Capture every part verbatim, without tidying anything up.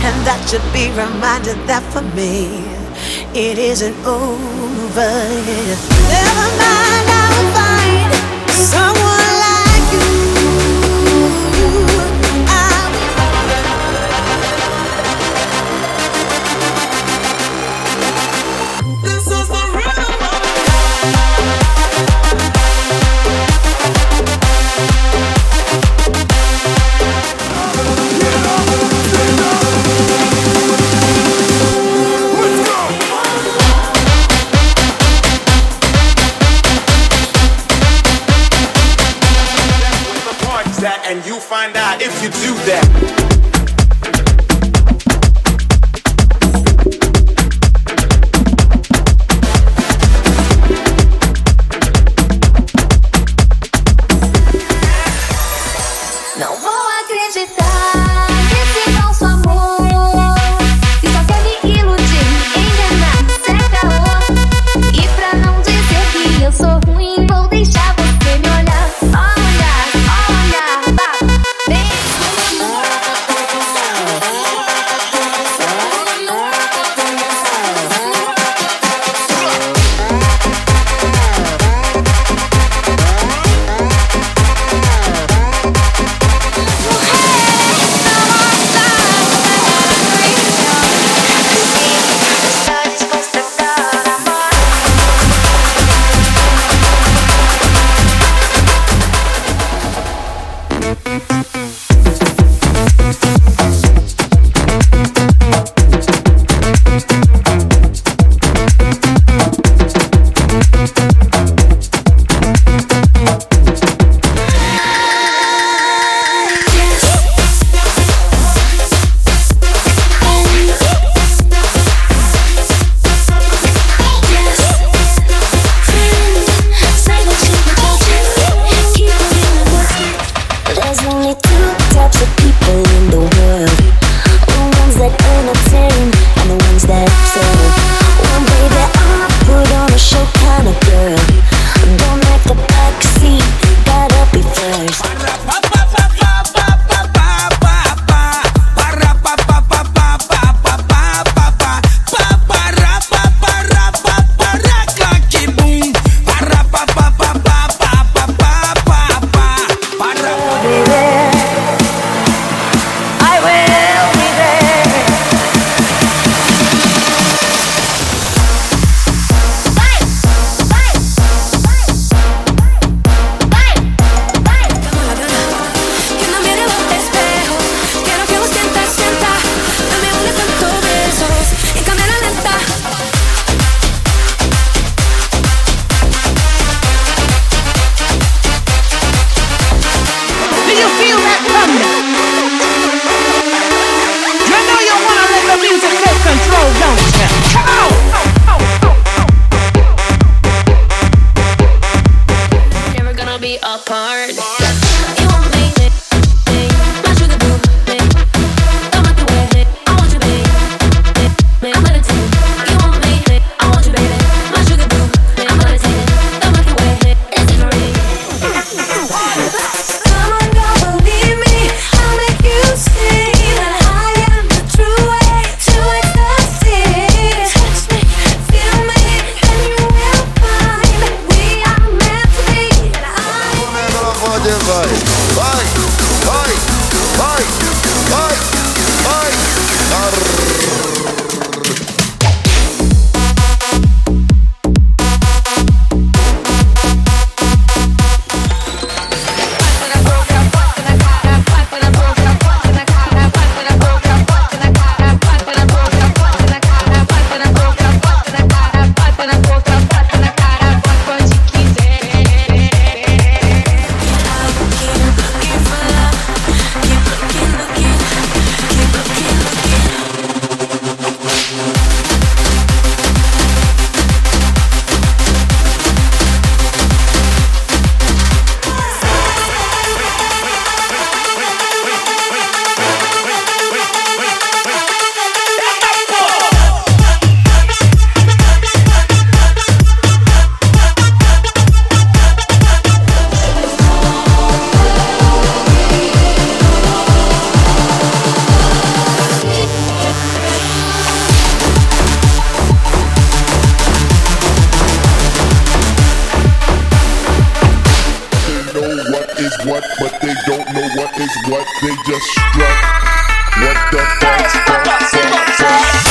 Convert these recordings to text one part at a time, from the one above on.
and that should be reminded that for me it isn't over yet. Never mind, I will find someone like you. This is the rhythm. And you find out if you do that. but they don't know what is what. They just strut. What the fuck, fuck, fuck, fuck.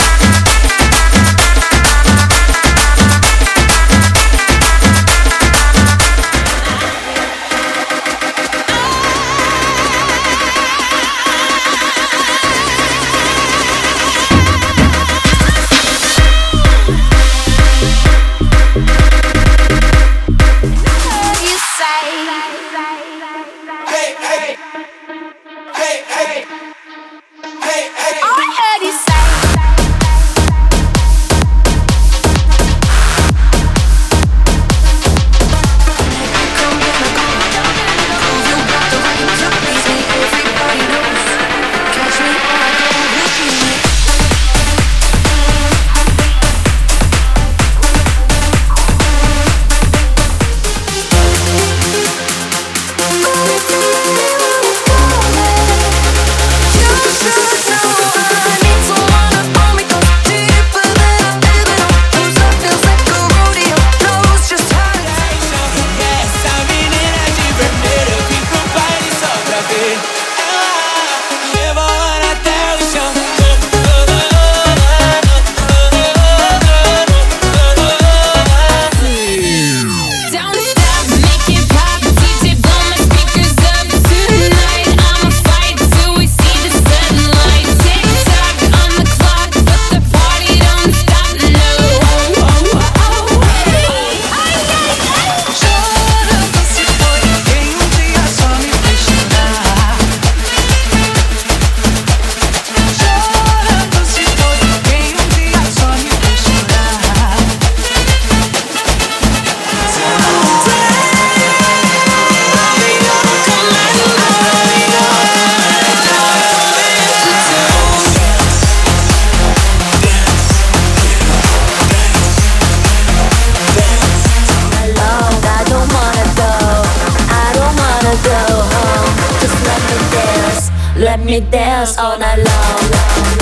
Let me dance all night long.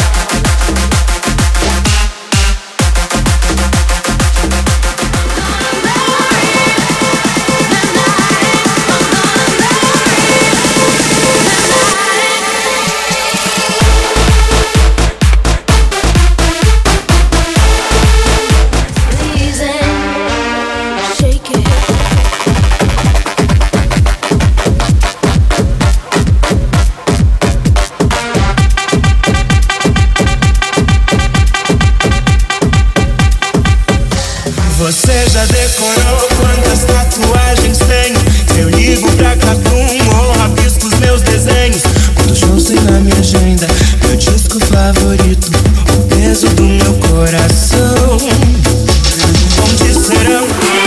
Você já decorou quantas tatuagens tenho? Se eu ligo pra Catum ou rabisco os meus desenhos. Quantos shows tem na minha agenda? Meu disco favorito, o peso do meu coração. Onde serão?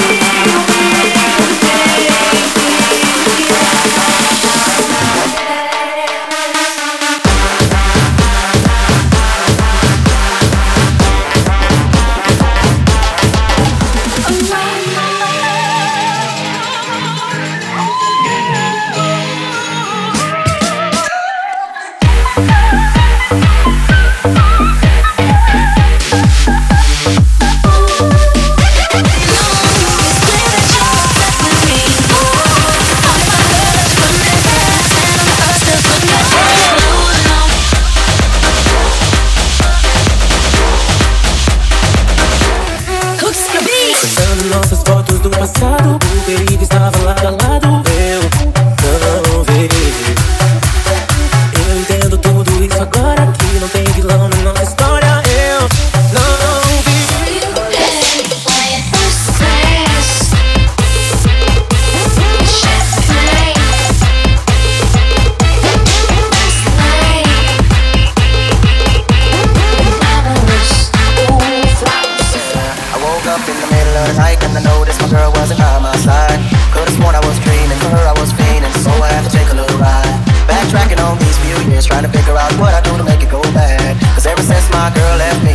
Nossas fotos do passado, o perigo estava lado a lado. Eu não vi. Eu entendo tudo isso agora, que não tem vilão na nossa história. Eu não vi. I woke up in the middle of the night and I noticed my girl wasn't by my side. Could've sworn I was dreaming, for her I was fiending, so I had to take a little ride. Backtracking on these few years, trying to figure out what I do to make it go bad. Cause ever since my girl left me,